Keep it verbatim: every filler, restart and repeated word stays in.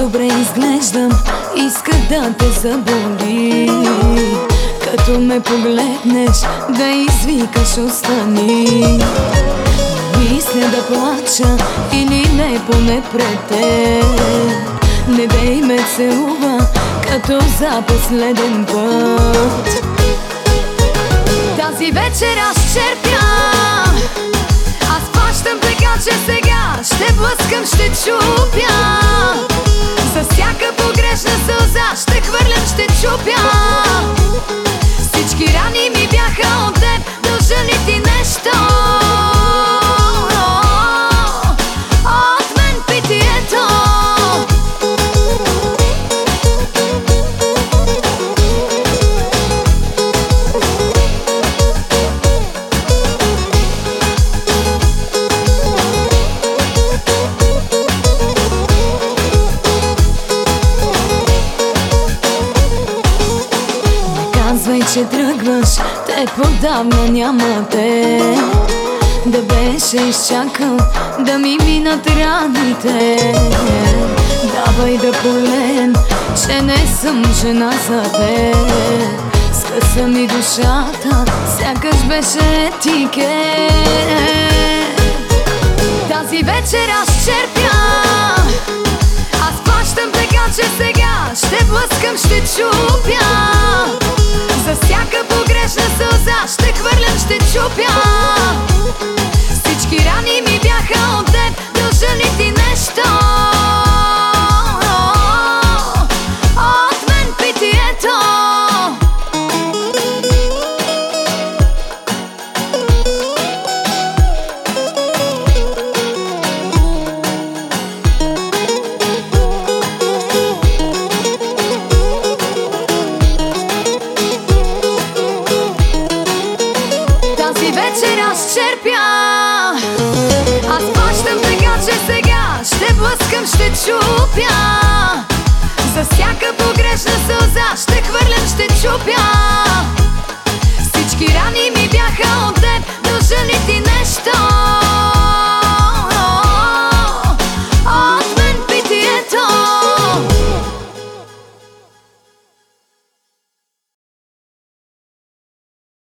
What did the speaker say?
добре изглеждам, иска да те заболи. Като ме погледнеш, да извикаш остани. Мисля да плача или не, поне пред теб. Не дей ме целува, като за последен път. Тази вечер аз черпя, аз плащам, така че сега ще блъскам, ще чупя. За всяка погрешна сълза ще хвърлям, ще чупя. Всички рани ми бяха от теб, дължа ли ти нещо? От мен питието. Казвай, че тръгваш, те подавна няма те. Да беше изчакал да ми минат раните. Давай да полеем, че не съм жена за те. Скъса ми душата, сякаш беше етикет. Тази вечер аз черпя, аз плащам, така че сега ще блъскам, ще чупя. За всяка погрешна сълза ще хвърлям, ще чупя. Всички рани ми бяха от теб, дължа ли ти нещо? От мен питието. Тази вечер аз черпя, аз плащам, така че сега ще блъскам, ще чупя. За всяка погрешна сълза ще хвърлям, ще чупя. Всички рани ми бяха от теб, дължа ли ти нещо?